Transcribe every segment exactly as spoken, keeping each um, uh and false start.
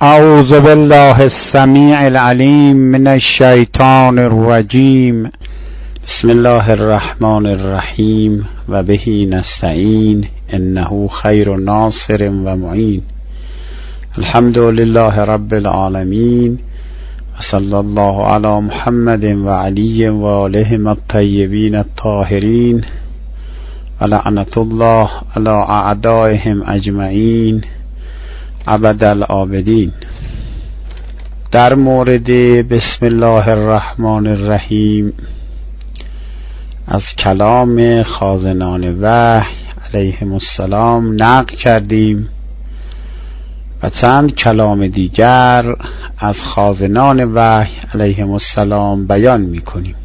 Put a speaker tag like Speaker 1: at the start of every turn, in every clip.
Speaker 1: اعوذ بالله السمیع العلیم من الشیطان الرجیم. بسم الله الرحمن الرحیم و به نستعین انه خیر ناصر و معین. الحمد لله رب العالمین و صلی الله علی محمد و علی و آلهم الطیبین الطاهرین و لعنت الله علی اعدائهم اجمعین ابد الآبدین. در مورد بسم الله الرحمن الرحیم از کلام خازنان وحی علیهم السلام نقل کردیم و چند کلام دیگر از خازنان وحی علیهم السلام بیان می‌کنیم.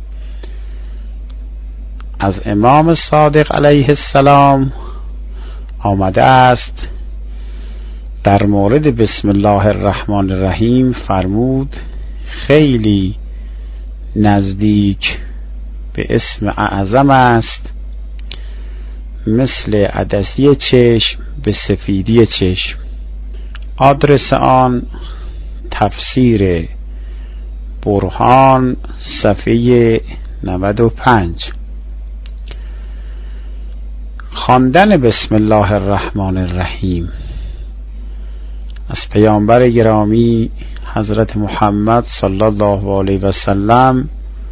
Speaker 1: از امام صادق علیه السلام آمده است در مورد بسم الله الرحمن الرحیم فرمود خیلی نزدیک به اسم اعظم است، مثل عدسی چشم به سفیدی چشم. آدرس آن تفسیر برهان صفحه نود و پنج. خواندن بسم الله الرحمن الرحیم از پیامبر گرامی حضرت محمد صلی الله علیه و سلم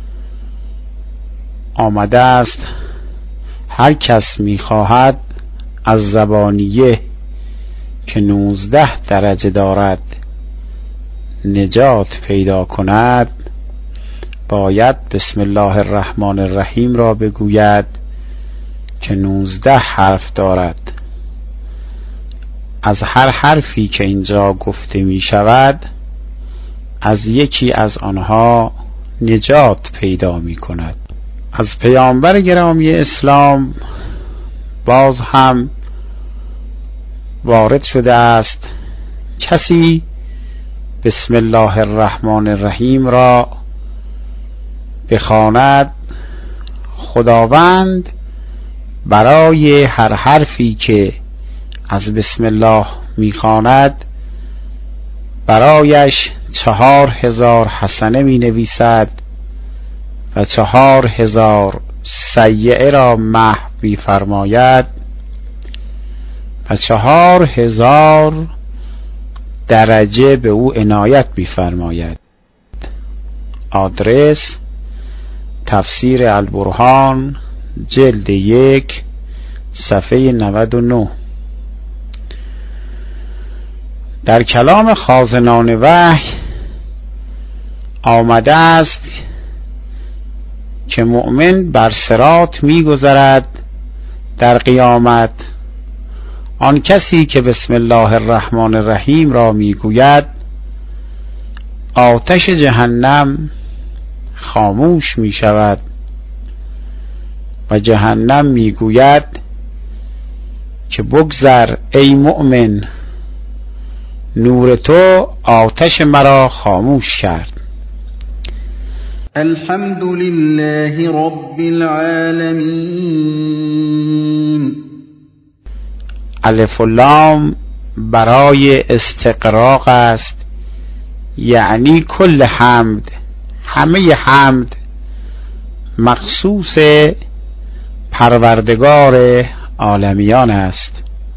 Speaker 1: آمده است هر کس می‌خواهد از زبانیه که نوزده درجه دارد نجات پیدا کند باید بسم الله الرحمن الرحیم را بگوید که نوزده حرف دارد. از هر حرفی که اینجا گفته می شود از یکی از آنها نجات پیدا می کند. از پیامبر گرامی اسلام باز هم وارد شده است کسی بسم الله الرحمن الرحیم را بخواند خداوند برای هر حرفی که از بسم الله میخواند برایش چهار هزار حسنه می نویسد و چهار هزار سیئه را محو می فرماید و چهار هزار درجه به او عنایت می فرماید. آدرس تفسیر البرهان جلد یک صفحه نود و نه. در کلام خازنان وحی آمده است که مؤمن بر صراط می‌گذرد در قیامت. آن کسی که بسم الله الرحمن الرحیم را میگوید آتش جهنم خاموش می شود و جهنم میگوید که بگذر ای مؤمن، نور تو آتش مرا خاموش کرد.
Speaker 2: الحمد لله رب العالمین.
Speaker 1: الف و لام برای استقراق است، یعنی کل حمد، همه حمد مخصوص پروردگار عالمیان است.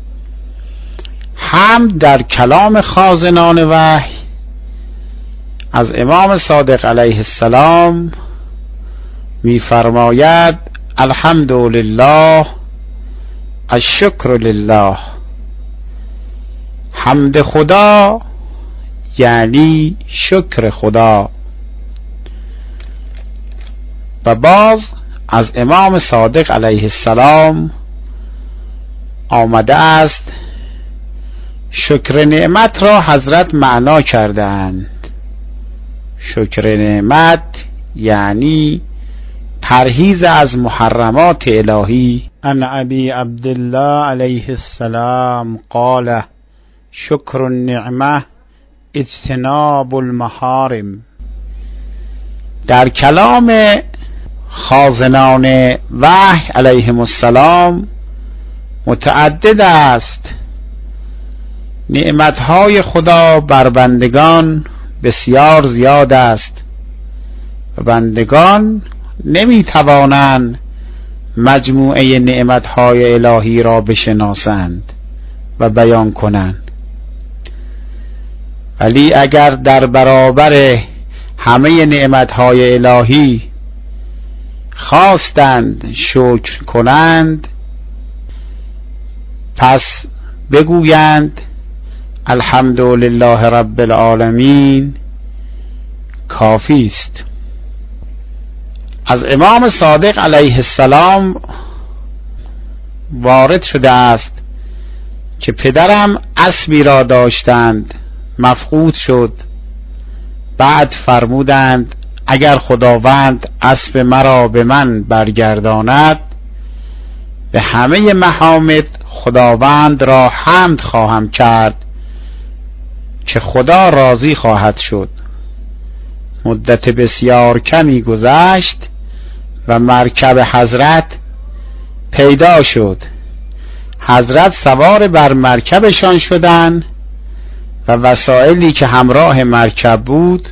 Speaker 1: حمد در کلام خازنان وحی از امام صادق علیه السلام می فرماید الحمد لله الشکر لله. حمد خدا یعنی شکر خدا. و باز از امام صادق علیه السلام آمده است شکر نعمت را حضرت معنا کرده اند. شکر نعمت یعنی پرهیز از محرمات الهی. ان ابی عبدالله علیه السلام قال شکر النعمه اجتناب المحارم. در کلام خازنان وحی علیهم السلام متعدد است نعمتهای خدا بر بندگان بسیار زیاد است و بندگان نمی توانند مجموعه نعمتهای الهی را بشناسند و بیان کنند، ولی اگر در برابر همه نعمتهای الهی خواستند شکر کنند، پس بگویند الحمدلله رب العالمین کافی است. از امام صادق علیه السلام وارد شده است که پدرم اسبی را داشتند، مفقود شد. بعد فرمودند اگر خداوند اسب مرا به من برگرداند، به همه محامد خداوند را حمد خواهم کرد که خدا راضی خواهد شد. مدت بسیار کمی گذشت و مرکب حضرت پیدا شد. حضرت سوار بر مرکبشان شدند و وسایلی که همراه مرکب بود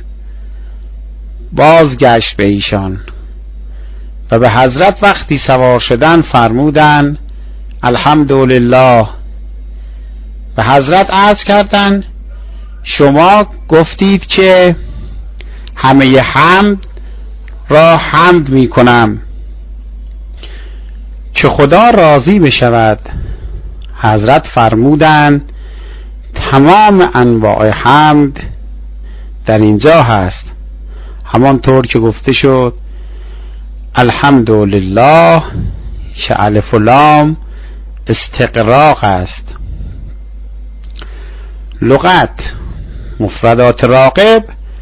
Speaker 1: بازگشت به ایشان و به حضرت وقتی سوار شدند فرمودند الحمدلله. به حضرت عرض کردند شما گفتید که همه حمد را حمد می کنم که خدا راضی بشود. حضرت فرمودند تمام انواع حمد در اینجا هست، همانطور که گفته شد الحمدلله که الف و لام استقراق است. لغت مفردات راغب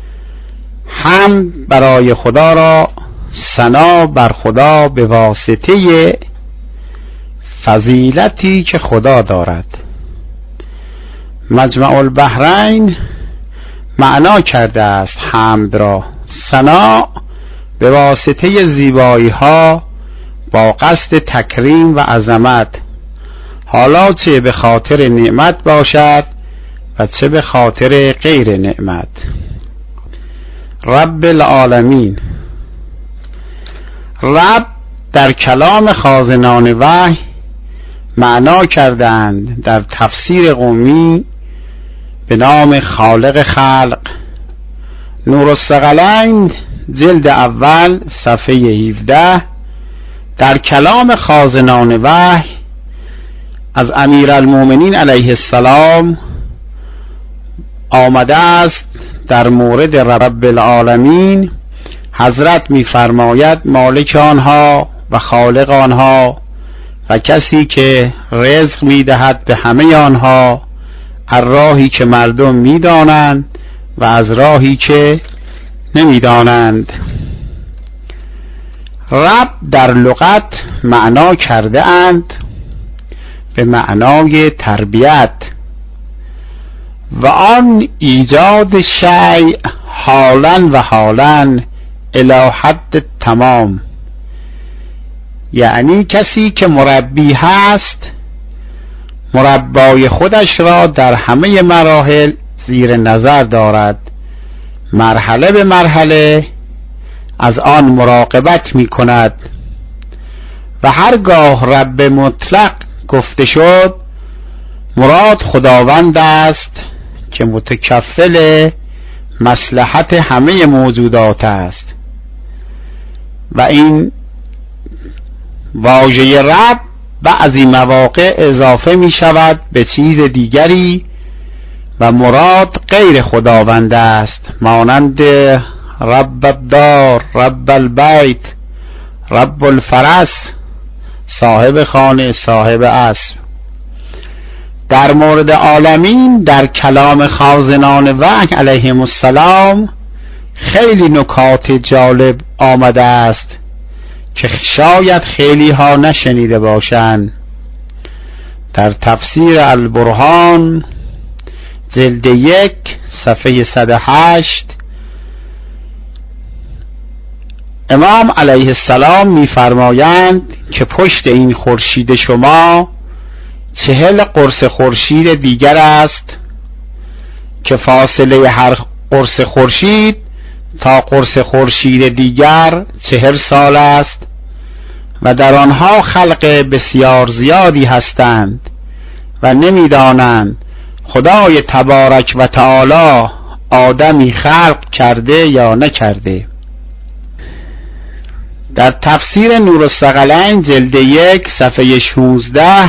Speaker 1: حمد برای خدا را ثنا بر خدا به واسطه فضیلتی که خدا دارد. مجمع البحرین معنا کرده است حمد را ثنا به واسطه زیبایی ها با قصد تکریم و عظمت، حالا چه به خاطر نعمت باشد و چه به خاطر غیر نعمت. رب العالمین. رب در کلام خازنان وحی معنا کردند در تفسیر قومی به نام خالق خلق. نورالثقلین جلد اول صفحه هفده در کلام خازنان وحی از امیرالمومنین علیه السلام آمده است در مورد رب العالمین. حضرت می‌فرماید مالک آنها و خالق آنها و کسی که رزق می‌دهد به همه آنها، از راهی که مردم می‌دانند و از راهی که نمی‌دانند. رب در لغت معنا کرده اند به معنای تربیت و آن ایجاد شیء حالا و حالا الی حد تمام، یعنی کسی که مربی هست مربای خودش را در همه مراحل زیر نظر دارد، مرحله به مرحله از آن مراقبت می کند و هرگاه رب مطلق گفته شد مراد خداوند است که متکفل مصلحت همه موجودات است و این واژه رب بعضی مواقع اضافه می شود به چیز دیگری و مراد غیر خداوند است، مانند رب الدار، رب البیت، رب الفرس، صاحب خانه، صاحب اسب. در مورد عالمین در کلام خازنان وحی علیهم السلام خیلی نکات جالب آمده است که شاید خیلی ها نشنیده باشند. در تفسیر البرهان جلد یک صفحه صد و هشت امام علیه السلام می‌فرمایند که پشت این خورشید شما چهل قرص خورشید دیگر است که فاصله هر قرص خورشید تا قرص خورشید دیگر چهل سال است و در آنها خلق بسیار زیادی هستند و نمیدانند خدای تبارک و تعالی آدمی خلق کرده یا نکرده. در تفسیر نورالثقلین جلد یک صفحه شانزده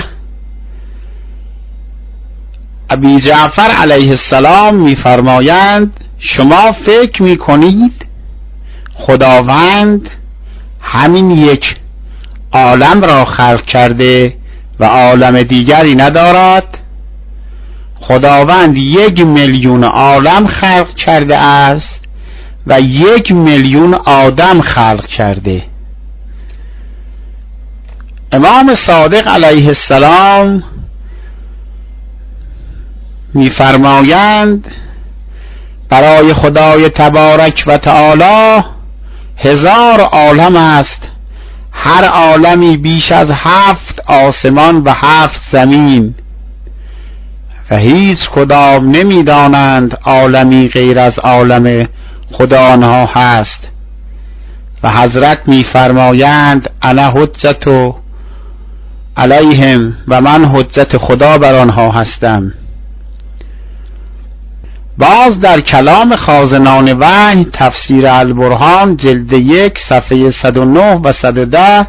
Speaker 1: ابی جعفر علیه السلام می‌فرمایند شما فکر می‌کنید خداوند همین یک عالم را خلق کرده و عالم دیگری ندارد؟ خداوند یک میلیون عالم خلق کرده است و یک میلیون آدم خلق کرده. امام صادق علیه السلام می‌فرمایند برای خدای تبارک و تعالی هزار عالم است، هر عالمی بیش از هفت آسمان و هفت زمین و هیچ کدام نمی‌دانند عالمی غیر از عالم خدا آنها هست. و حضرت می‌فرمایند انا حجت علیهم و من حجت خدا بر آنها هستم. باز در کلام خازنان وحی تفسیر البرهان جلد یک صفحه صد و نه و صد و ده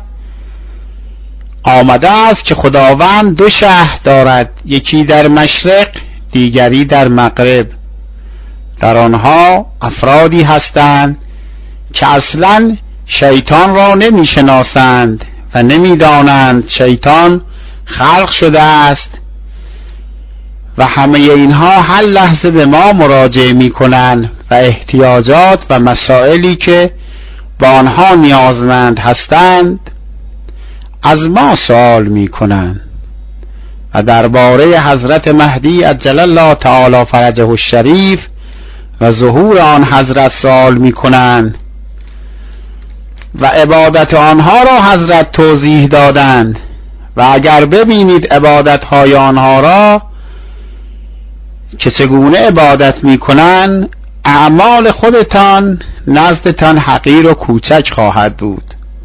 Speaker 1: آمده است که خداوند دو شهر دارد، یکی در مشرق دیگری در مغرب. در آنها افرادی هستند که اصلا شیطان را نمی شناسند و نمی دانند شیطان خلق شده است و همه اینها هر لحظه به ما مراجعه می کنند و احتیاجات و مسائلی که با آنها نیازمند هستند از ما سوال می کنند و درباره حضرت مهدی عجل الله تعالی فرجه الشریف و ظهور آن حضرت سوال می کنند و عبادت آنها را حضرت توضیح دادند و اگر ببینید عبادت های آنها را که چگونه عبادت می کنند اعمال خودتان نزدتان حقیر و کوچک خواهد بود.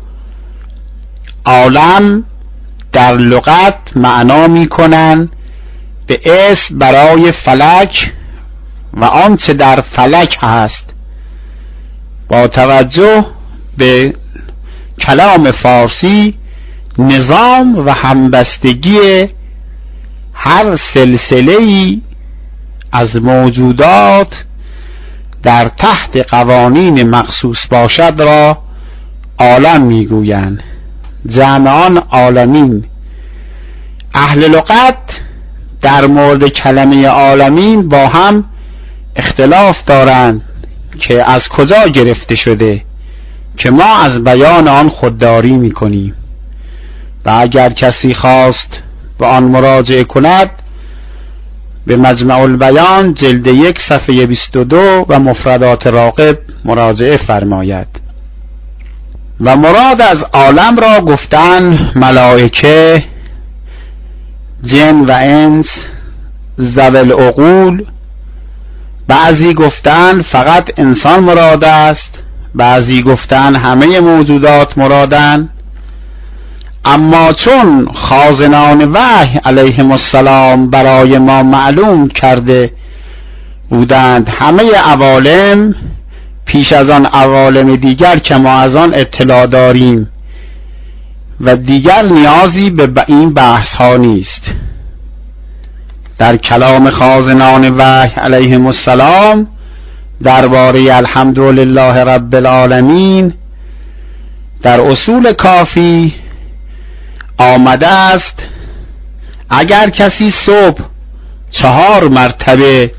Speaker 1: عالم در لغت معنا می کنند به اسم برای فلک و آنچه در فلک هست با توجه به کلام فارسی نظام و همبستگی هر سلسله‌ای از موجودات در تحت قوانین مخصوص باشد را عالم میگویند، جمع آن عالمین. اهل لغت در مورد کلمه عالمین با هم اختلاف دارند که از کجا گرفته شده که ما از بیان آن خودداری میکنیم و اگر کسی خواست به آن مراجعه کند به مجمع البیان جلد یک صفحه بیست و دو و مفردات راغب مراجعه فرماید. و مراد از عالم را گفتن ملائکه، جن و انس، ذوی العقول. بعضی گفتن فقط انسان مراد است، بعضی گفتن همه موجودات مرادند. اما چون خازنان وحی علیهم السلام برای ما معلوم کرده بودند همه عوالم پیش از آن عوالم دیگر که ما از آن اطلاع داریم و دیگر نیازی به این بحث ها نیست. در کلام خازنان وحی علیهم السلام درباره الحمدلله رب العالمین در اصول کافی آمده است اگر کسی صبح چهار مرتبه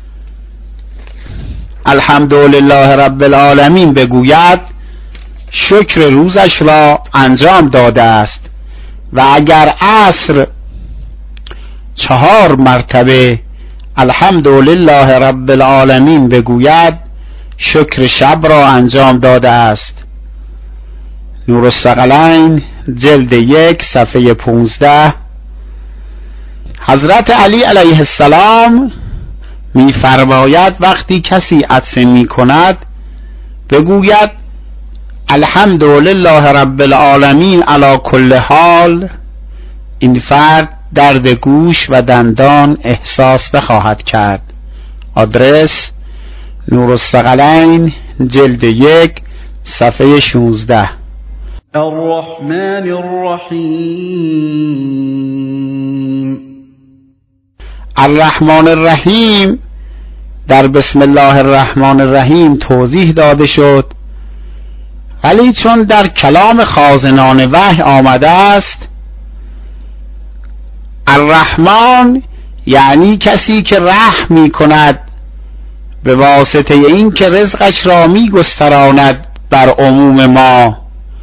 Speaker 1: الحمدلله رب العالمین بگوید شکر روزش را انجام داده است و اگر عصر چهار مرتبه الحمدلله رب العالمین بگوید شکر شب را انجام داده است. نورالثقلین جلد یک صفحه پانزده. حضرت علی علیه السلام می‌فرماید وقتی کسی عطسه می‌کند بگوید الحمدلله رب العالمین علی کل حال، این فرد درد گوش و دندان احساس بخواهد کرد. آدرس نورالثقلین جلد یک صفحه شانزده.
Speaker 2: الرحمن الرحیم.
Speaker 1: الرحمن الرحیم در بسم الله الرحمن الرحیم توضیح داده شد، ولی چون در کلام خازنان وحی آمده است الرحمن یعنی کسی که رحم می کند به واسطه این که رزقش را می گستراند بر عموم ما.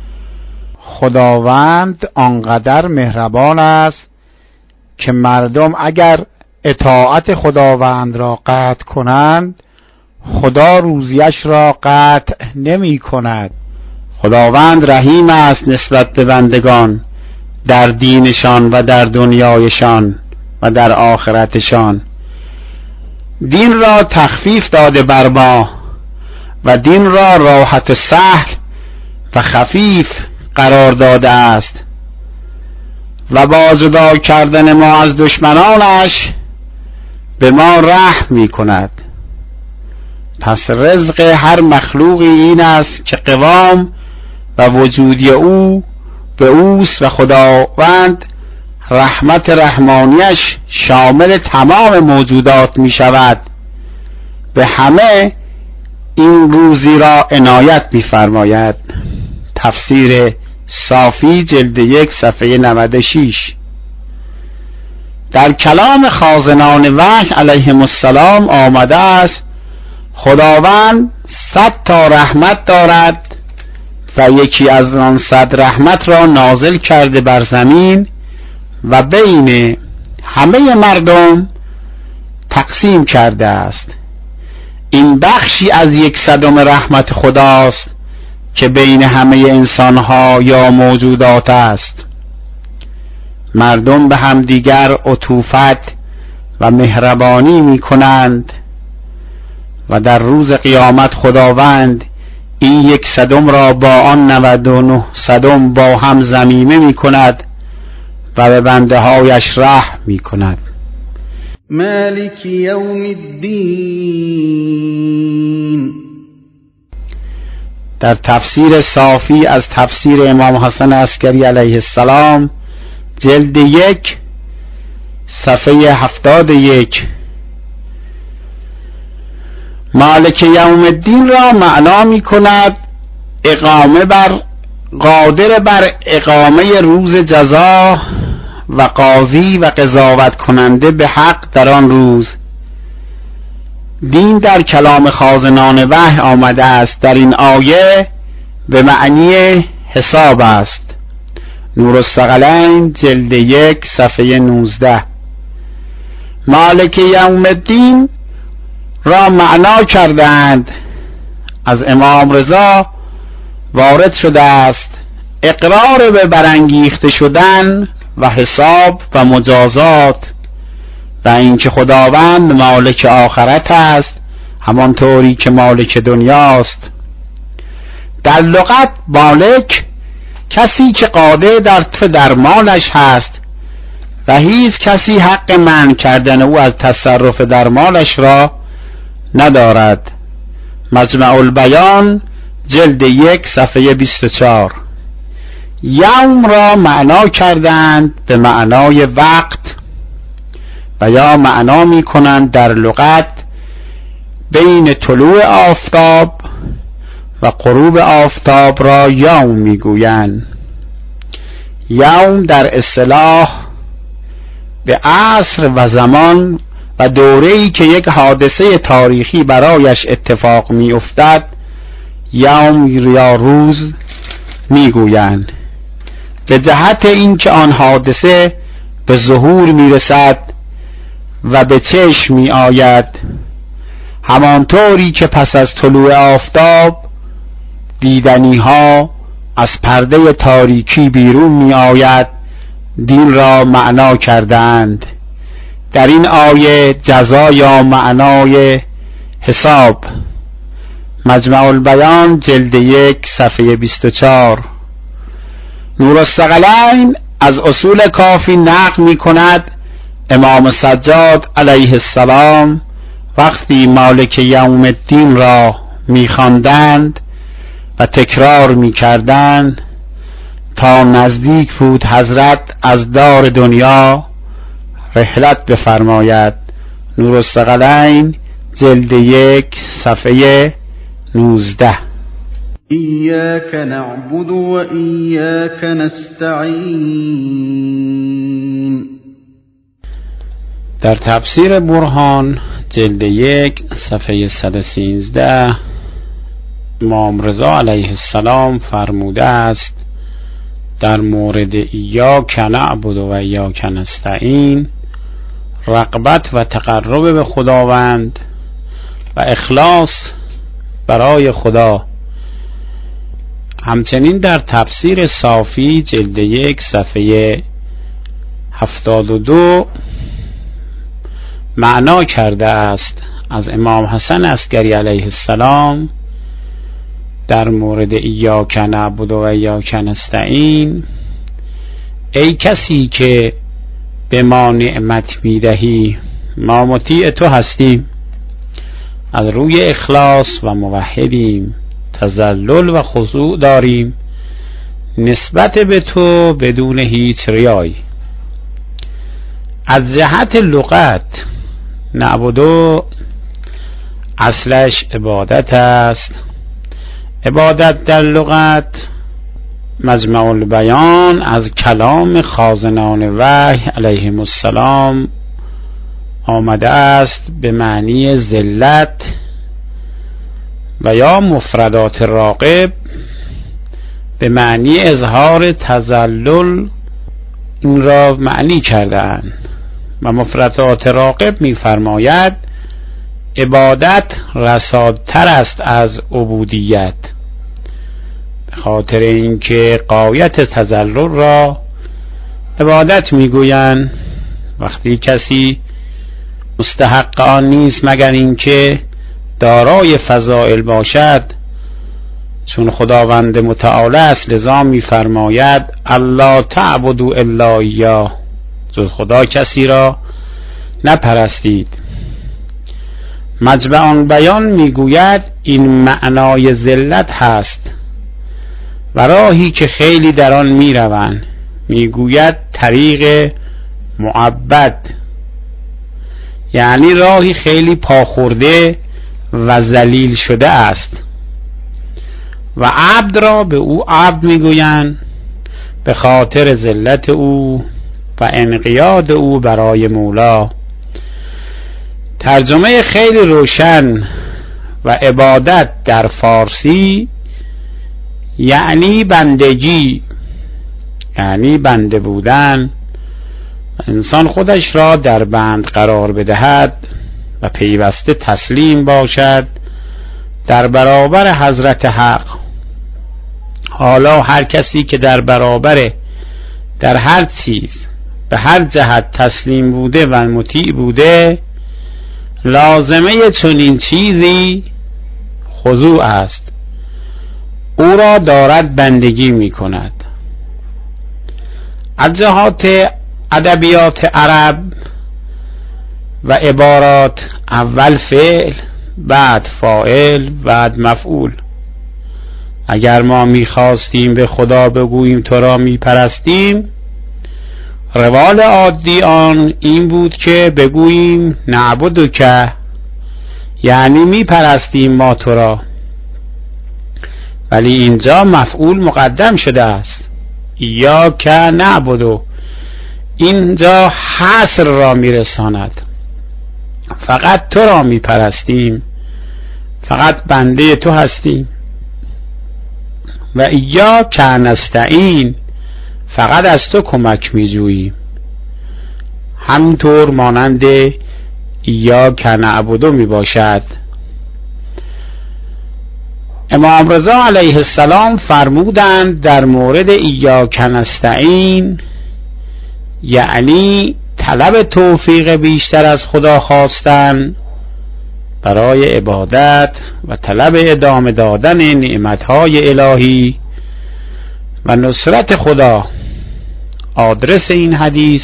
Speaker 1: خداوند آنقدر مهربان است که مردم اگر اطاعت خداوند را قطع کنند خدا روزیش را قطع نمی کند. خداوند رحیم است نسبت به بندگان در دینشان و در دنیایشان و در آخرتشان. دین را تخفیف داده بر ما و دین را راحت و سهل و خفیف قرار داده است و با جدا کردن ما از دشمنانش به ما رحم می کند. پس رزق هر مخلوقی این است که قوام و وجودی او به اوست و خداوند رحمت رحمانیش شامل تمام موجودات می شود. به همه این روزی را عنایت می فرماید. تفسیر صافی جلد یک صفحه نود و شش. در کلام خازنان وحی علیهم السلام آمده است خداوند صد تا رحمت دارد و یکی از آن صد رحمت را نازل کرده بر زمین و بین همه مردم تقسیم کرده است. این بخشی از یک صدم رحمت خداست که بین همه انسانها یا موجودات است. مردم به همدیگر عطوفت و مهربانی می کنند و در روز قیامت خداوند این یک صدم را با آن نود و نه صدم با هم ضمیمه می کند و به بنده هایش رحم می کند.
Speaker 2: مالک یوم الدین.
Speaker 1: در تفسیر صافی از تفسیر امام حسن عسکری علیه السلام جلد یک صفحه هفتاد و یک. مالک یوم الدین را معنا می کند اقامه بر قادر بر اقامه روز جزا و قاضی و قضاوت کننده به حق در آن روز. دین در کلام خازنان وحی آمده است. در این آیه به معنی حساب است. نورالثقلین جلد یک صفحه نوزده. مالک یوم الدین را معنا کردند از امام رضا وارد شده است اقرار به برانگیخته شدن و حساب و مجازات و اینکه خداوند مالک آخرت است همانطوری که مالک دنیاست. در لغت مالک کسی که قادر در درمانش هست و هیچ کسی حق منع کردن او از تصرف در مالش را ندارد. مجمع البیان جلد یک صفحه بیست و چهار. یوم را معنا کردند به معنای وقت و یا معنا می کنند در لغت بین طلوع آفتاب و غروب آفتاب را یوم می گویند. یوم در اصطلاح به عصر و زمان و دوره‌ای که یک حادثه تاریخی برایش اتفاق می افتد یوم یا روز می گویند، به جهت اینکه آن حادثه به ظهور می رسد و به چشم می آید، همانطوری که پس از طلوع آفتاب دیدنی ها از پرده تاریکی بیرون می آید. دین را معنا کردند در این آیه جزا یا معنای حساب. مجمع البیان جلد یک صفحه بیست و چهار. نورالثقلین از اصول کافی نقل می کند امام سجاد علیه السلام وقتی مالک یوم الدین را می خواندند و تکرار می کردند تا نزدیک بود حضرت از دار دنیا رحلت بفرماید. نورالثقلین جلد یک صفحه نوزده.
Speaker 2: ایاک نعبد و ایاک نستعین.
Speaker 1: در تفسیر برهان جلد یک صفحه صد و سیزده امام رضا علیه السلام فرموده است در مورد ایاک نعبد و ایاک نستعین رغبت و تقرب به خداوند و اخلاص برای خدا. همچنین در تفسیر صافی جلد یک صفحه هفتاد و دو معنا کرده است از امام حسن عسکری علیه السلام در مورد ایاک نعبد و ایاک نستعین: ای کسی که به ما نعمت میدهی ما مطیع تو هستیم، از روی اخلاص و موحدیم، تذلل و خضوع داریم نسبت به تو بدون هیچ ریایی. از جهت لغت نعبدو اصلش عبادت است. عبادت در لغت مجمع البیان از کلام خازنان وحی علیهم السلام آمده است به معنی ذلت و یا مفردات راغب به معنی اظهار تذلل این را معنی کردند و مفردات راغب می فرماید عبادت رسادتر است از عبودیت، به خاطر اینکه غایت تذلل را عبادت میگویند. وقتی کسی مستحق آن نیست مگر اینکه دارای فضائل باشد، چون خداوند متعال است لذا میفرماید الا تعبدوا الا ایاه، جز خدا کسی را نپرستید. مجمع بیان میگوید این معنای ذلت هست و راهی که خیلی در آن میروند. میگوید طریق معبد، یعنی راهی خیلی پاخورده و ذلیل شده است و عبد را به او عبد میگویند به خاطر ذلت او و انقیاد او برای مولا. ترجمه خیلی روشن و عبادت در فارسی یعنی بندگی، یعنی بنده بودن. انسان خودش را در بند قرار بدهد و پیوسته تسلیم باشد در برابر حضرت حق. حالا هر کسی که در برابر در هر چیز به هر جهت تسلیم بوده و مطیع بوده، لازمه چنین چیزی خضوع است. او را دارد بندگی می کند. از جهات ادبیات عرب و عبارات اول فعل بعد فاعل بعد مفعول. اگر ما می خواستیم به خدا بگوییم تو را می پرستیم، روال عادی آن این بود که بگوییم نعبدک، یعنی می پرستیم ما تو را. ولی اینجا مفعول مقدم شده است، ایاک نعبدو، اینجا حصر را می رساند. فقط تو را می پرستیم، فقط بنده تو هستیم. و ایاک نستعین، فقط از تو کمک می جوییم. همطور مانند ایاک نعبدو می باشد. امام رضا علیه السلام فرمودند در مورد ایاک نستعین یعنی طلب توفیق بیشتر از خدا خواستن برای عبادت و طلب ادامه دادن نعمتهای الهی و نصرت خدا. آدرس این حدیث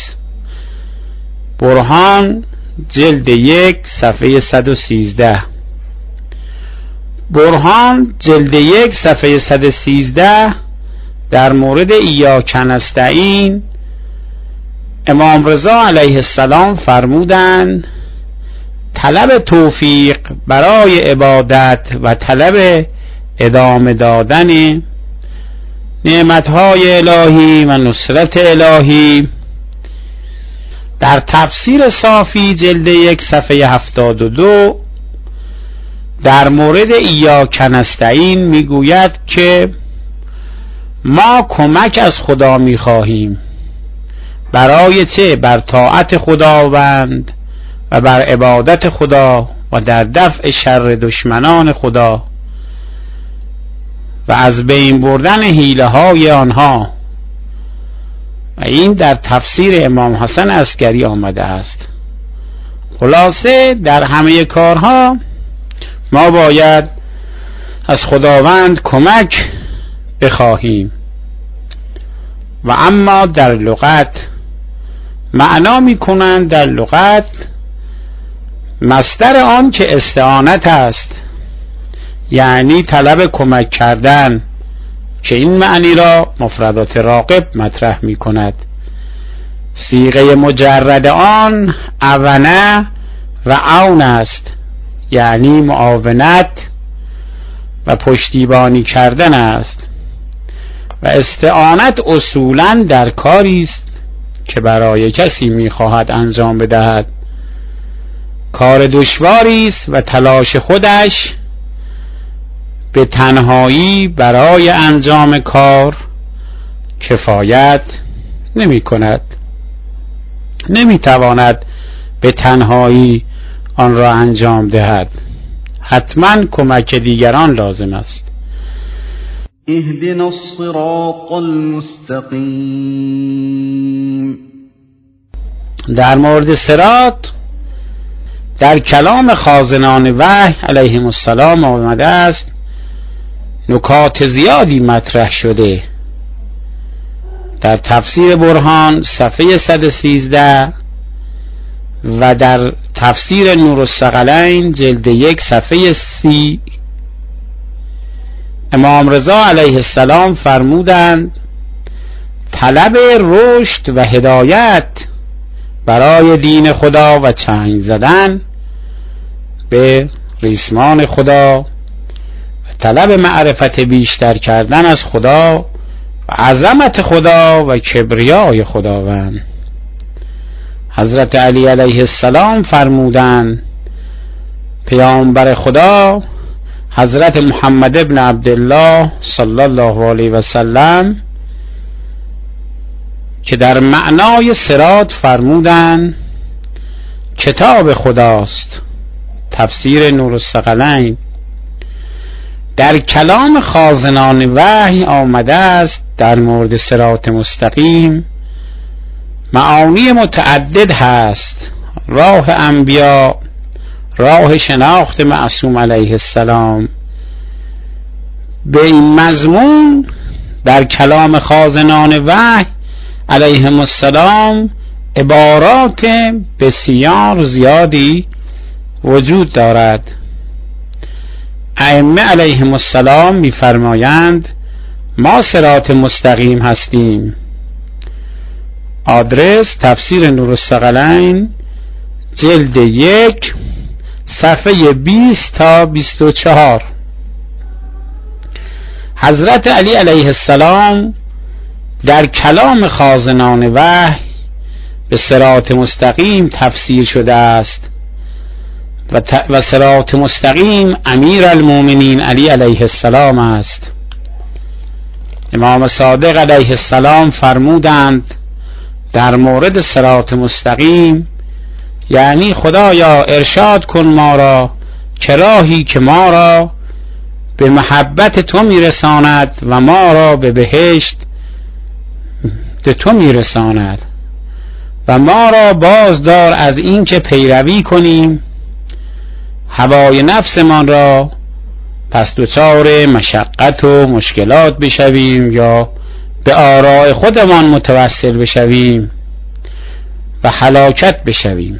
Speaker 1: برهان جلد یک صفحه صد و سیزده. برهان جلد یک صفحه صد و سیزده در مورد ایاک نستعین امام رضا علیه السلام فرمودند طلب توفیق برای عبادت و طلب ادامه دادن نعمتهای الهی و نصرت الهی در تفسیر صافی جلد یک صفحه هفتاد و دو در مورد ایاک نستعین میگوید که ما کمک از خدا میخواهیم. برای چه؟ بر طاعت خداوند و بر عبادت خدا و در دفع شر دشمنان خدا و از بین بردن حیله های آنها. و این در تفسیر امام حسن عسکری آمده است. خلاصه در همه کارها ما باید از خداوند کمک بخواهیم. و اما در لغت معنا می کنند در لغت مصدر آن که استعانت است، یعنی طلب کمک کردن، که این معنی را مفردات راغب مطرح می کند. صیغه مجرد آن اونه و عون است، یعنی معاونت و پشتیبانی کردن است. و استعانت اصولاً در کاری است که برای کسی می‌خواهد انجام بدهد کار دشواری است و تلاش خودش به تنهایی برای انجام کار کفایت نمی کند، نمی تواند به تنهایی آن را انجام دهد، حتما کمک دیگران لازم است.
Speaker 2: اهدنا الصراط المستقیم.
Speaker 1: در مورد صراط در کلام خازنان وحی علیهم السلام آمده است نکات زیادی مطرح شده. در تفسیر برهان صفحه صد و سیزده و در تفسیر نور الثقلین جلد یک صفحه سی امام رضا علیه السلام فرمودند طلب رشد و هدایت برای دین خدا و چنگ زدن به ریسمان خدا و طلب معرفت بیشتر کردن از خدا و عظمت خدا و کبریای خداوند. حضرت علی علیه السلام فرمودند پیامبر خدا حضرت محمد ابن عبدالله صلی الله علیه و سلم که در معنای صراط فرمودند کتاب خداست. تفسیر نور الثقلین. در کلام خازنان وحی آمده است در مورد صراط مستقیم معانی متعدد هست: راه انبیا، راه شناخت معصوم علیه السلام. به این مضمون در کلام خازنان وحی علیهم السلام عبارات بسیار زیادی وجود دارد. ائمه علیهم السلام می‌فرمایند ما صراط مستقیم هستیم. آدرس تفسیر نور الثقلین جلد یک صفحه بیست تا بیست و چهار. حضرت علی علیه السلام در کلام خازنان وحی به صراط مستقیم تفسیر شده است و, ت... و صراط مستقیم امیر المؤمنین علی علیه السلام است. امام صادق علیه السلام فرمودند در مورد صراط مستقیم یعنی خدایا ارشاد کن ما را که راهی که ما را به محبت تو میرساند و ما را به بهشت به تو میرساند و ما را باز دار از این که پیروی کنیم هوای نفسمان را، پس دچار مشقت و مشکلات بشویم یا به آراء خودمان متوسل بشویم و هلاکت بشویم.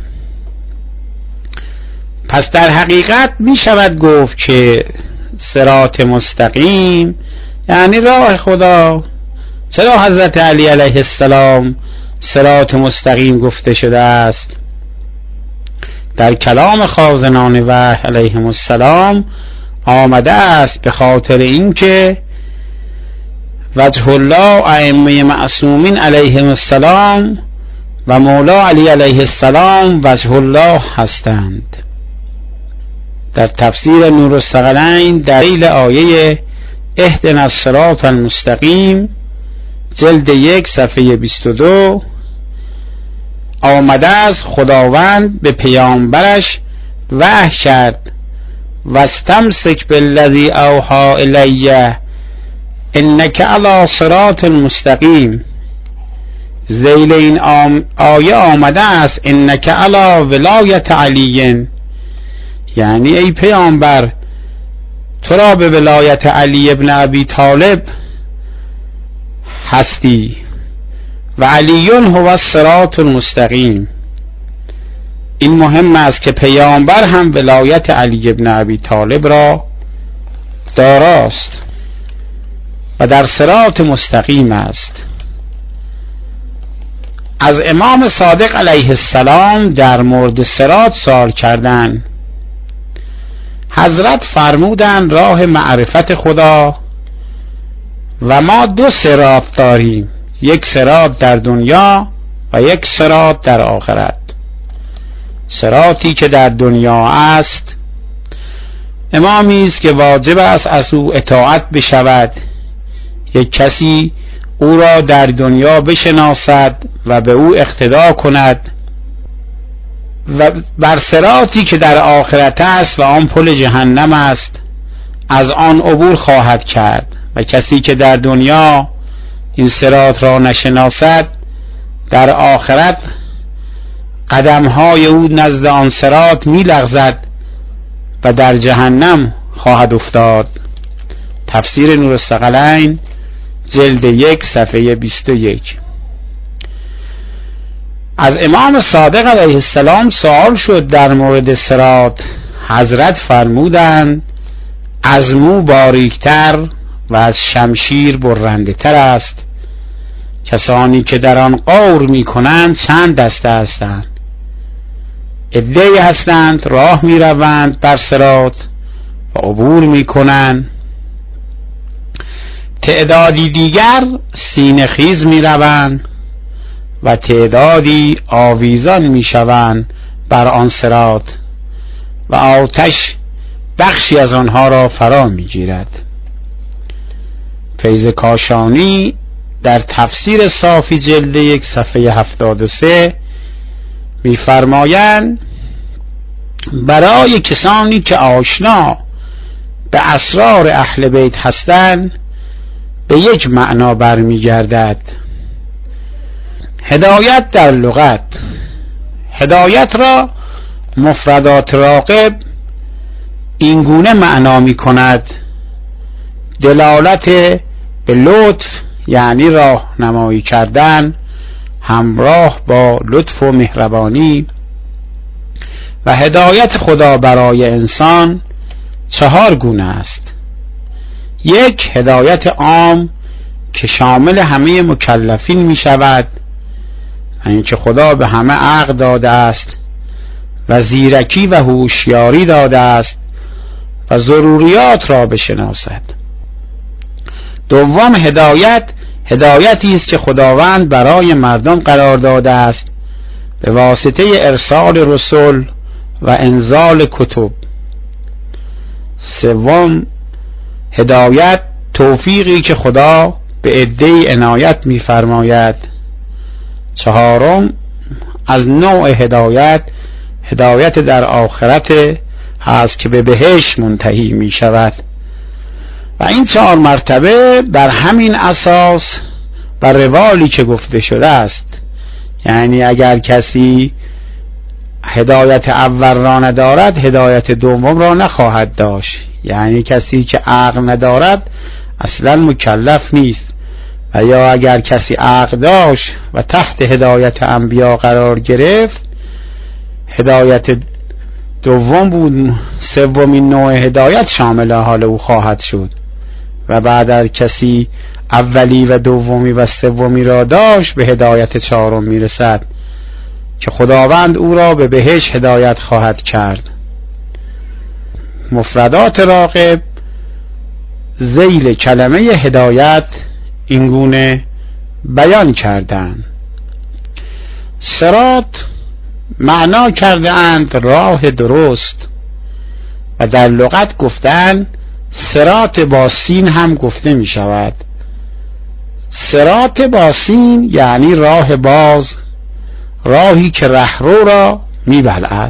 Speaker 1: پس در حقیقت می شود گفت که صراط مستقیم یعنی راه خدا. چرا حضرت علی علیه السلام صراط مستقیم گفته شده است؟ در کلام خازنان وحی علیهم السلام آمده است به خاطر اینکه وجه الله ائمه معصومین علیهم السلام و مولا علی علیه السلام وجه الله هستند. در تفسیر نور الثقلین دلیل آیه اهدنا الصراط المستقیم جلد یک صفحه بیست و دو آمده است خداوند به پیامبرش وحی کرد واستمسک بالذی اوحی الیه انک علی صراط مستقیم. ذیل این آیه آمده است انک علی ولایت علی، یعنی ای پیامبر تو را به ولایت علی ابن ابی طالب هستی و علی هو الصراط المستقیم. این مهم است که پیامبر هم ولایت علی ابن ابی طالب را داراست و در صراط مستقیم است. از امام صادق علیه السلام در مورد صراط سوال کردند. حضرت فرمودند راه معرفت خدا و ما دو صراط داریم، یک صراط در دنیا و یک صراط در آخرت. صراطی که در دنیا است امامی است که واجب است از او اطاعت بشود، یک کسی او را در دنیا بشناسد و به او اقتدا کند، و بر صراطی که در آخرت است و آن پل جهنم است از آن عبور خواهد کرد، و کسی که در دنیا این صراط را نشناسد در آخرت قدمهای او نزد آن صراط می لغزد و در جهنم خواهد افتاد. تفسیر نور الثقلین جلد یک صفحه بیست و یک. از امام صادق علیه السلام سوال شد در مورد صراط. حضرت فرمودند از مو باریکتر و از شمشیر برنده تر است. کسانی که در آن غور می کنند چند دسته هستند. عده‌ای هستند راه می روند بر صراط و عبور می کنند، تعدادی دیگر سینه خیز می روند و تعدادی آویزان می شوند بر آن صراط و آتش بخشی از آنها را فرا می گیرد. فیض کاشانی در تفسیر صافی جلد یک صفحه هفتاد و سه می فرمایند برای کسانی که آشنا به اسرار اهل بیت هستند به یک معنا برمی گردد. هدایت در لغت، هدایت را مفردات راغب این گونه معنا می کند: دلالت به لطف یعنی راهنمایی کردن همراه با لطف و مهربانی. و هدایت خدا برای انسان چهار گونه است. یک، هدایت عام که شامل همه مکلفین می شود، اینکه خدا به همه عقل داده است و زیرکی و هوشیاری داده است و ضروریات را بشناسد. دوم، هدایت هدایتی است که خداوند برای مردم قرار داده است به واسطه ارسال رسول و انزال کتب. سوم، هدایت توفیقی که خدا به عده‌ای عنایت می‌فرماید. چهارم، از نوع هدایت هدایت در آخرت هست که به بهشت منتهی می شود. و این چهار مرتبه بر همین اساس بر روالی که گفته شده است، یعنی اگر کسی هدایت اول را ندارد هدایت دوم را نخواهد داشت. یعنی کسی که عقل ندارد اصلا مکلف نیست، و یا اگر کسی عقل داشت و تحت هدایت انبیا قرار گرفت هدایت دوم بود، سومین نوع هدایت شامل حال او خواهد شد. و بعد از کسی اولی و دومی و سومی را داشت به هدایت چهارم میرسد که خداوند او را به بهشت هدایت خواهد کرد. مفردات راغب ذیل کلمه هدایت اینگونه بیان کردند: صراط معنا کرده اند راه درست، و در لغت گفتن صراط با سین هم گفته می شود. صراط با سین یعنی راه باز، راهی که رهرو را می بلعد.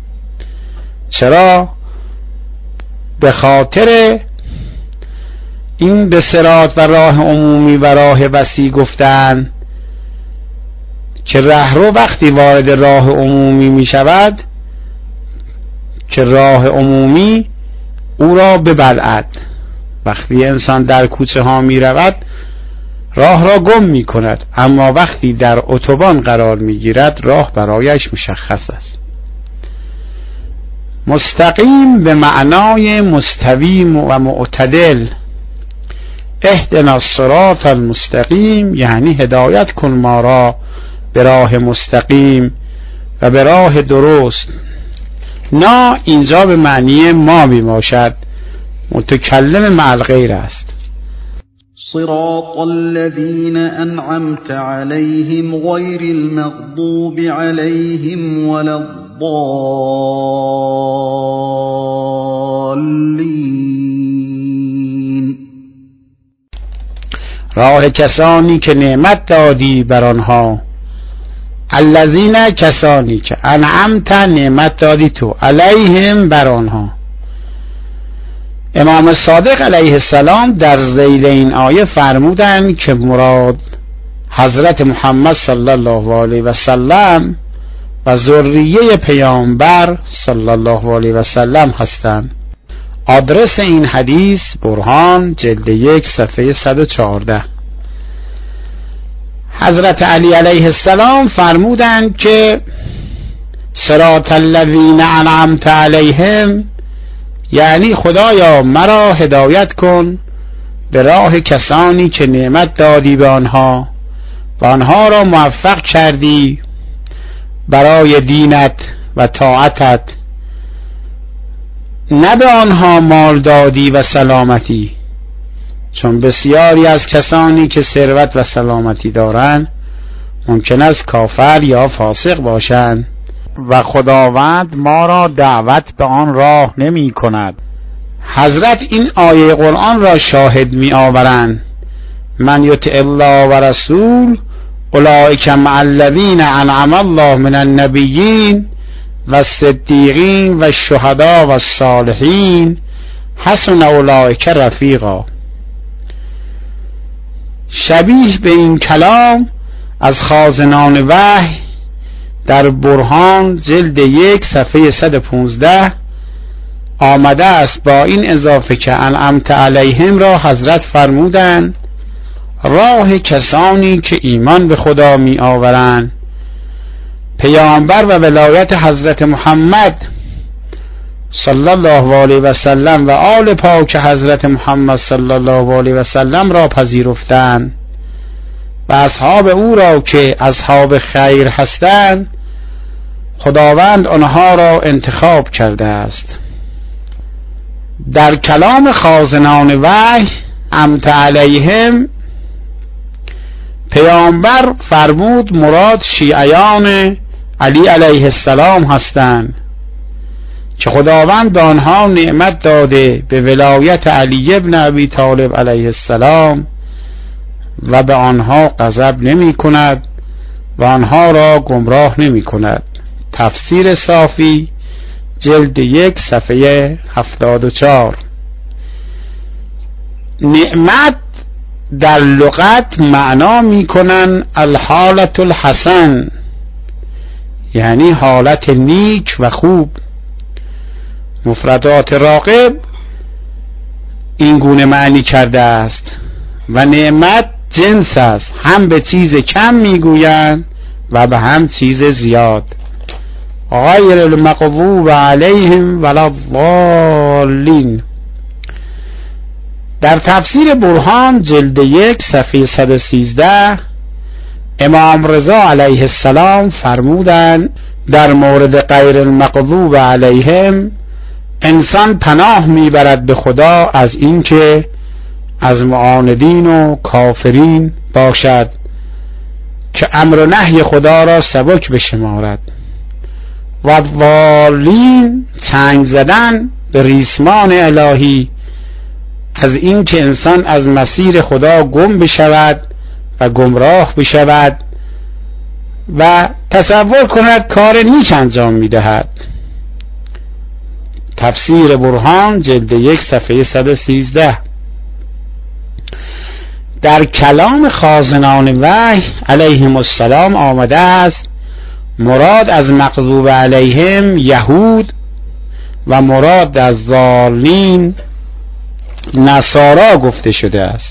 Speaker 1: چرا؟ به خاطر این به صراط و راه عمومی و راه وسیع گفتن که رهرو وقتی وارد راه عمومی می شود که راه عمومی او را ببلعد. وقتی انسان در کوچه ها می رود راه را گم می کند، اما وقتی در اتوبان قرار می گیرد راه برایش مشخص است. مستقیم به معنای مستوی و معتدل. اهدنا الصراط المستقیم یعنی هدایت کن ما را به راه مستقیم و به راه درست. نا اینجا به معنی ما می باشد، متکلم مع الغیر است.
Speaker 2: صراط الذين أنعمت عليهم غير المغضوب عليهم ولا الضالين.
Speaker 1: راه کسانی که نعمت دادی بر آنها، الذین کسانی که انعمت نعمت دادی تو علیهم بر آنها. امام صادق علیه السلام در ذیل این آیه فرمودند که مراد حضرت محمد صلی الله علیه و سلم و ذریه پیامبر صلی الله علیه و سلم هستند. آدرس این حدیث برهان جلد یک صفحه صد و چهارده. حضرت علی علیه السلام فرمودند که صراط الذین انعمت علیهم یعنی خدایا مرا هدایت کن به راه کسانی که نعمت دادی به آنها و آنها را موفق کردی برای دینت و طاعتت، نه به آنها مال دادی و سلامتی، چون بسیاری از کسانی که ثروت و سلامتی دارند ممکن است کافر یا فاسق باشند و خداوند ما را دعوت به آن راه نمی کند. حضرت این آیه قرآن را شاهد می آورند: من یطع الله و رسول اولئک مع الذین انعم الله من النبیین و الصدیقین و الشهداء و الصالحین حسن اولئک رفیقا. شبیه به این کلام از خازنان وحی در برهان جلد یک صفحه صد و پانزده آمده است، با این اضافه که انعمت علیهم را حضرت فرمودند راه کسانی که ایمان به خدا می آورند، پیامبر و ولایت حضرت محمد صلی الله علیه و سلم و آل پاک حضرت محمد صلی الله علیه و سلم را پذیرفتند و اصحاب او را که اصحاب خیر هستند خداوند آنها را انتخاب کرده است. در کلام خازنان وحی انعمت علیهم پیامبر فرمود مراد شیعیان علی علیه السلام هستند که خداوند به آنها نعمت داده به ولایت علی ابن ابی طالب علیه السلام و به آنها غضب نمی کند و آنها را گمراه نمی کند. تفسیر صافی جلد یک صفحه هفتاد و چهار. نعمت در لغت معنا می کنن الحالت الحسن یعنی حالت نیک و خوب. مفردات راغب این گونه معنی کرده است و نعمت جنس است، هم به چیز کم میگویند و به هم چیز زیاد. غیر المغضوب علیهم ولا الضالین. در تفسیر برهان جلد یک صفحه صد و سیزده امام رضا علیه السلام فرمودند در مورد غیر المغضوب علیهم انسان پناه میبرد به خدا از اینکه از معاندین و کافرین باشد که امر و نهی خدا را سبک بشمارد و والین چنگ زدن به ریسمان الهی از اینکه انسان از مسیر خدا گم بشود و گمراه بشود و تصور کند کار نیک انجام میدهد. تفسیر برهان جلد یک صفحه صد و سیزده. در کلام خازنان وحی علیهم السلام آمده است مراد از مغضوب علیهم یهود و مراد از ضالین نصارا گفته شده است.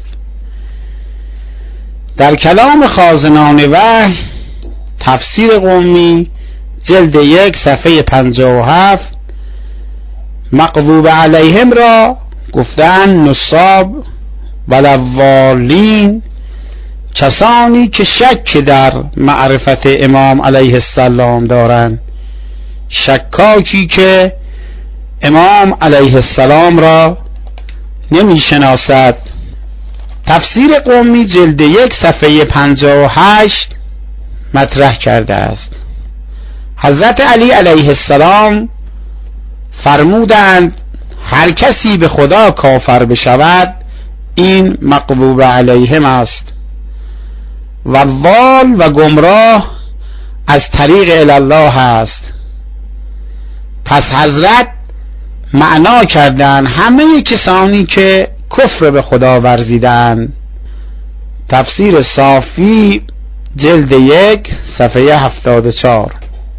Speaker 1: در کلام خازنان وحی تفسیر قمی جلد یک صفحه پنجاه و هفت مغضوب علیهم را گفتن نصاب و لوالین، کسانی که شک در معرفت امام علیه السلام دارند، شکاکی که امام علیه السلام را نمی شناسد. تفسیر قمی جلد یک صفحه پنجاه و هشت مطرح کرده است. حضرت علی علیه السلام فرمودند هر کسی به خدا کافر بشود این مغضوب علیهم است و ضال و گمراه از طریق الله است. پس حضرت معنا کردند همه کسانی که کفر به خدا ورزیدند. تفسیر صافی جلد یک صفحه هفتاد و چهار.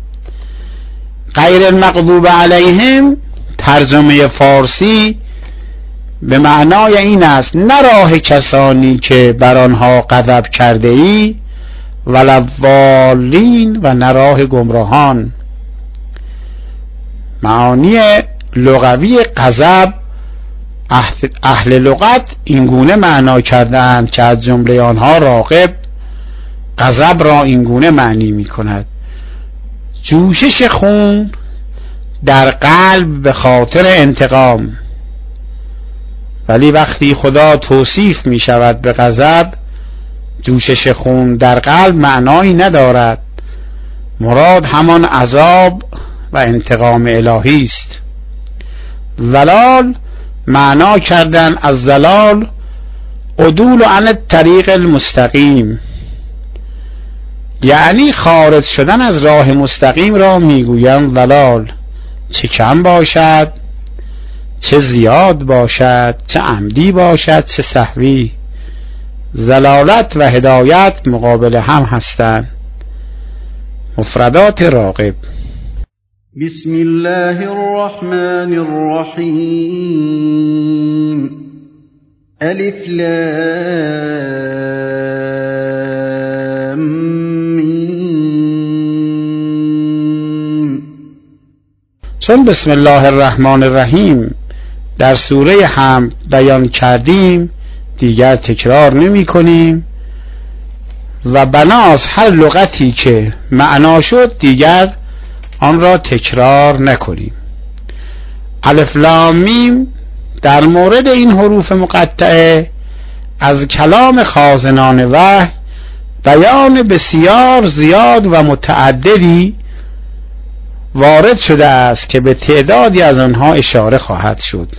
Speaker 1: غیر المغضوب علیهم ترجمه فارسی به معنای این است نه راه کسانی که بر آنها غضب کرده ای ولا الضالین و نه راه گمراهان. معانی لغوی غضب اهل لغت اینگونه معنا کردند که از جمله آنها راغب غضب را اینگونه معنی می کند جوشش خون در قلب به خاطر انتقام، ولی وقتی خدا توصیف می شود به غضب جوشش خون در قلب معنایی ندارد، مراد همان عذاب و انتقام الهی است. زلال معنا کردن از زلال عدول عن الطریق المستقیم، یعنی خارج شدن از راه مستقیم را میگویم زلال، چه کم باشد چه زیاد باشد، چه عمدی باشد چه سهوی. زلالت و هدایت مقابل هم هستند. مفردات راغب.
Speaker 2: بسم الله الرحمن الرحیم. الف لام میم.
Speaker 1: چون بسم الله الرحمن الرحیم در سوره حمد بیان کردیم دیگر تکرار نمی کنیم و بناس هر لغتی که معنا شد دیگر آن را تکرار نکنیم. الف لام میم در مورد این حروف مقطعه از کلام خازنان وحی بیان بسیار زیاد و متعددی وارد شده است که به تعدادی از آنها اشاره خواهد شد.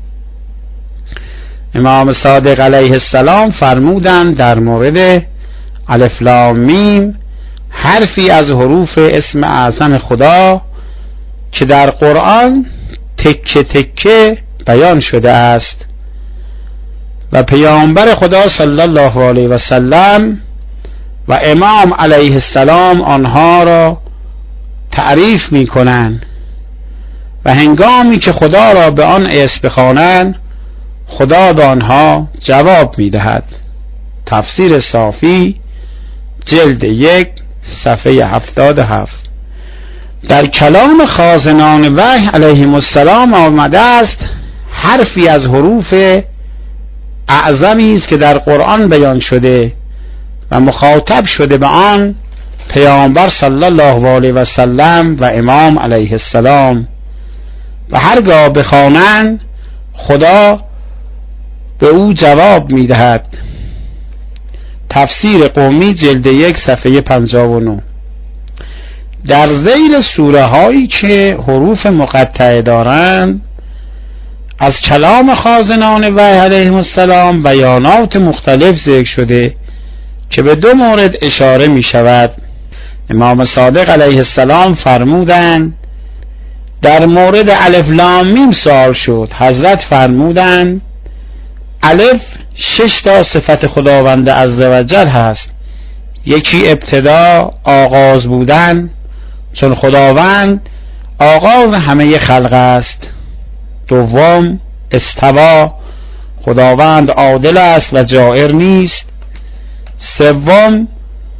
Speaker 1: امام صادق علیه السلام فرمودند در مورد الف لام میم حرفی از حروف اسم اعظم خدا که در قرآن تکه تکه بیان شده است و پیامبر خدا صلی الله علیه و سلم و امام علیه السلام آنها را تعریف می کنند و هنگامی که خدا را به آن اسم بخوانند خدا به آنها جواب می دهد. تفسیر صافی جلد یک صفحه هفتاد و هفت. در کلام خازنان وحی علیهم السلام آمده است حرفی از حروف اعظمی است که در قرآن بیان شده و مخاطب شده به آن پیامبر صلی الله علیه و سلم و امام علیه السلام و هرگاه بخوانند خدا به او جواب میدهد. تفسیر قمی جلد یک صفحه پنجاه و نه. در ذیل سوره هایی که حروف مقطعه دارند از کلام خازنان وحی علیهم السلام بیانات مختلف ذکر شده که به دو مورد اشاره می شود. امام صادق علیه السلام فرمودند در مورد الف لام میم سوال شد. حضرت فرمودند الف شش تا صفت خداوند عزوجل هست. یکی ابتدا، آغاز بودن، چون خداوند آغاز همه خلق است. دوم استوا، خداوند عادل است و جائر نیست. سوم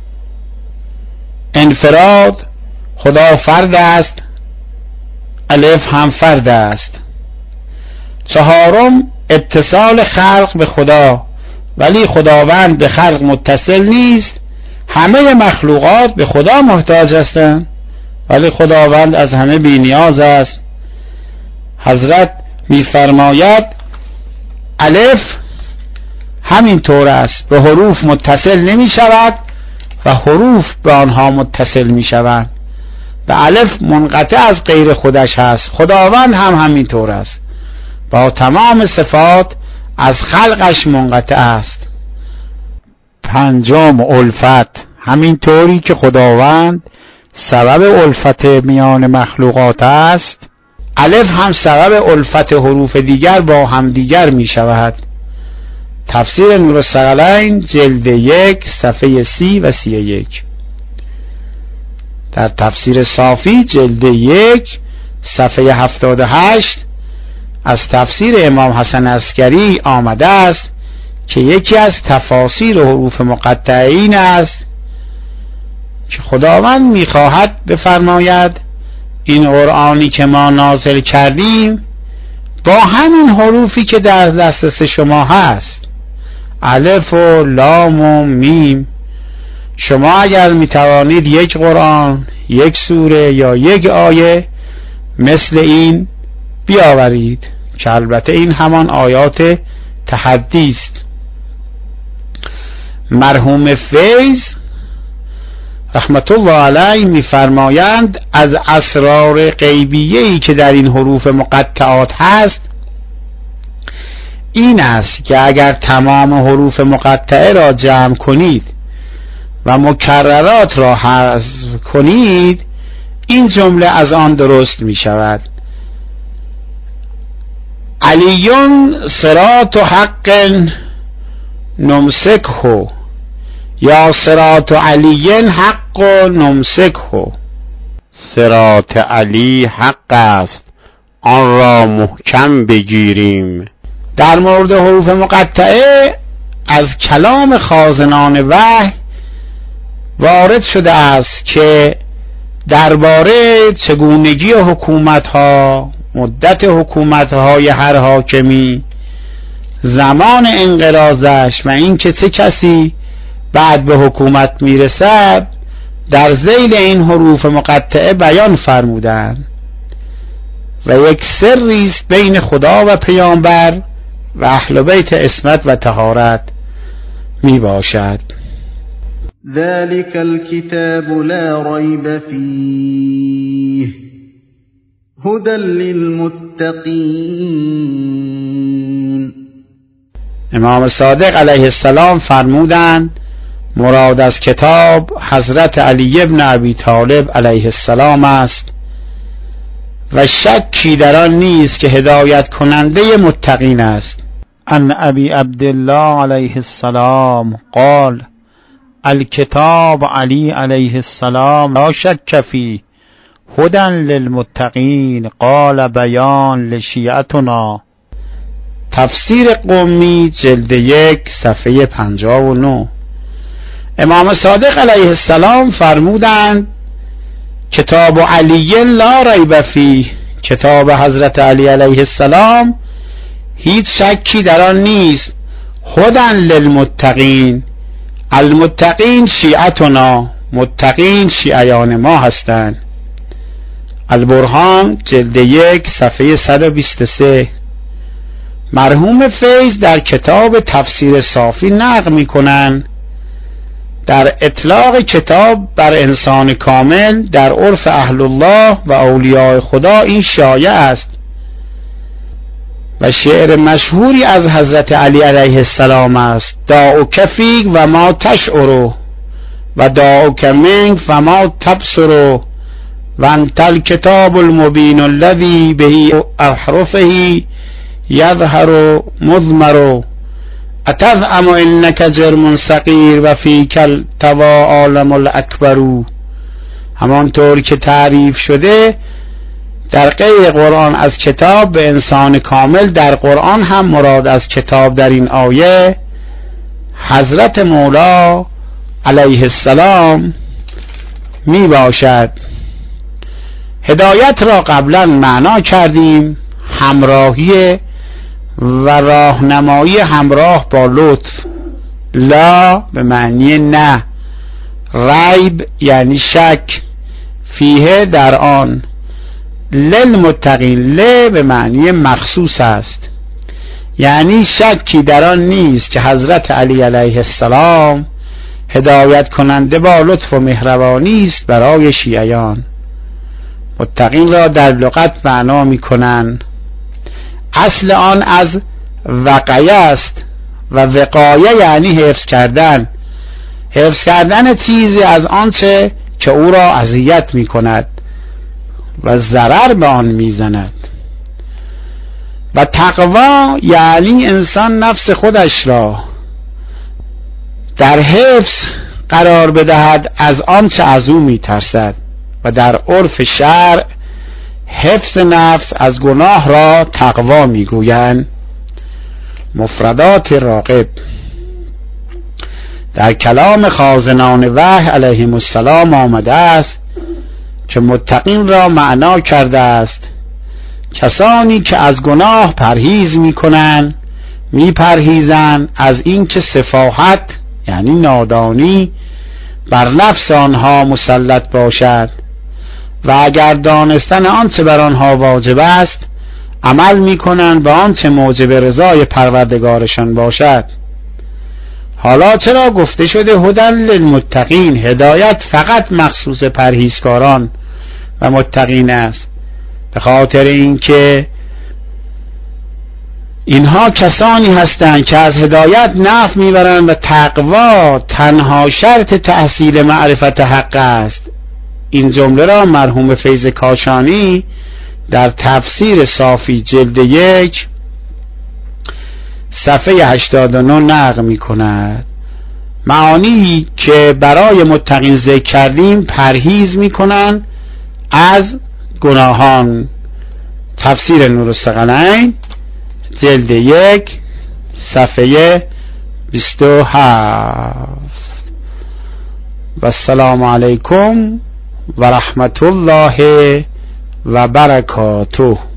Speaker 1: انفراد، خدا فرد است، الف هم فرد است. چهارم اتصال خلق به خدا، ولی خداوند به خلق متصل نیست. همه مخلوقات به خدا محتاج هستند ولی خداوند از همه بی نیاز است. حضرت می‌فرماید الف همین طور است، به حروف متصل نمی شود و حروف به آنها متصل می شوند و الف منقطع از غیر خودش هست. خداوند هم همین طور است، با تمام صفات از خلقش منقطع است. پنجم الفت، همین طوری که خداوند سبب الفت میان مخلوقات است الف هم سبب الفت حروف دیگر با هم دیگر می شود. تفسیر نور الثقلین جلد یک صفحه سی و سی و یک. در تفسیر صافی جلد یک صفحه هفتاد و هشت از تفسیر امام حسن عسکری آمده است که یکی از تفاسیر حروف مقطعه این است که خداوند می‌خواهد بفرماید این قرآنی که ما نازل کردیم با همین حروفی که در دسترس شما هست، الف و لام و میم، شما اگر میتوانید یک قرآن، یک سوره یا یک آیه مثل این بیاورید که البته این همان آیات تحدی است. مرحوم فیض رحمت الله علیه میفرمایند از اسرار غیبیه‌ای که در این حروف مقطعات هست این است که اگر تمام حروف مقطعه را جمع کنید و مکررات را حذف کنید این جمله از آن درست می شود: علیون صراط حق نمسکه یا صراط علی حق نمسکه. صراط علی حق است، آن را محکم بگیریم. در مورد حروف مقطعه از کلام خازنان وحی وارد شده است که درباره چگونگی حکومت‌ها، مدت حکومت‌های هر حاکمی، زمان انقراضش و اینکه چه کسی بعد به حکومت میرسد در ذیل این حروف مقطعه بیان فرمودند و یک سری است بین خدا و پیامبر و اهل بیت عصمت و طهارت می باشد.
Speaker 2: ذلك الكتاب لا ريب فيه هدى للمتقين.
Speaker 1: امام صادق علیه السلام فرمودند مراد از کتاب حضرت علی ابن ابی طالب علیه السلام است و شکی در آن نیست که هدایت کننده متقین است. عن ابی عبدالله علیه السلام قال الکتاب علی علیه السلام لا شک فیه هدى للمتقین قال بیان لشیعتنا. تفسیر قمی جلد یک صفحه پنجاه و نه. امام صادق علیه السلام فرمودند کتاب علی لا ریب فیه، کتاب حضرت علی علیه السلام هیچ شکی در آن نیست. هدی للمتقین، المتقین شیعتنا، متقین شیعیان ما هستند. البرهان جلد یک صفحه صد و بیست و سه. مرحوم فیض در کتاب تفسیر صافی نقل می‌کنند در اطلاق کتاب بر انسان کامل در عرف اهل الله و اولیاء خدا این شایع است و شعر مشهوری از حضرت علی علیه السلام است: داؤک فیک و ما تشعر و داؤک منک و ما تبصر و انت الکتاب المبین الذی به احرفه یظهر مضمر اتزعم انک جرم صغیر و فیک التوا عالم الاکبر. همانطور که تعریف شده در غیر قرآن از کتاب به انسان کامل، در قرآن هم مراد از کتاب در این آیه حضرت مولا علیه السلام می باشد. هدایت را قبلا معنا کردیم: همراهی و راهنمایی همراه با لطف. لا به معنی نه، ریب یعنی شک، فیه در آن، للمتقین ل به معنی مخصوص است، یعنی شکی در آن نیست که حضرت علی علیه السلام هدایت کننده با لطف و مهربانی است برای شیعیان. متقین را در لغت معنا می کنند. اصل آن از وقایه است و وقایه یعنی حفظ کردن، حفظ کردن چیزی از آنچه که او را اذیت می کند و ضرر به آن می زند. و تقوا یعنی انسان نفس خودش را در حفظ قرار بدهد از آنچه از او می ترسد و در عرف شرع حفظ نفس از گناه را تقوا می گویند. مفردات راغب در کلام خازنان وحی علیهم السلام آمده است که متقین را معنا کرده است کسانی که از گناه پرهیز می کنند، می پرهیزند از اینکه سفاهت یعنی نادانی بر نفس آنها مسلط باشد و اگر دانستن آنچه بر آنها واجب است عمل می کنند به آنچه موجب رضای پروردگارشان باشد. حالا چرا گفته شده هدی للمتقین؟ هدایت فقط مخصوص پرهیزکاران و متقین است، به خاطر اینکه اینها کسانی هستند که از هدایت نفع میبرند و تقوا تنها شرط تحصیل معرفت حق است. این جمله را مرحوم فیض کاشانی در تفسیر صافی جلد یک صفحه هشتاد و نه نقل می کند. معانی که برای متقین ذکر کردیم پرهیز می کنند از گناهان. تفسیر نور الثقلین جلد یک صفحه بیست و هفت. و السلام علیکم و رحمت الله و برکاته.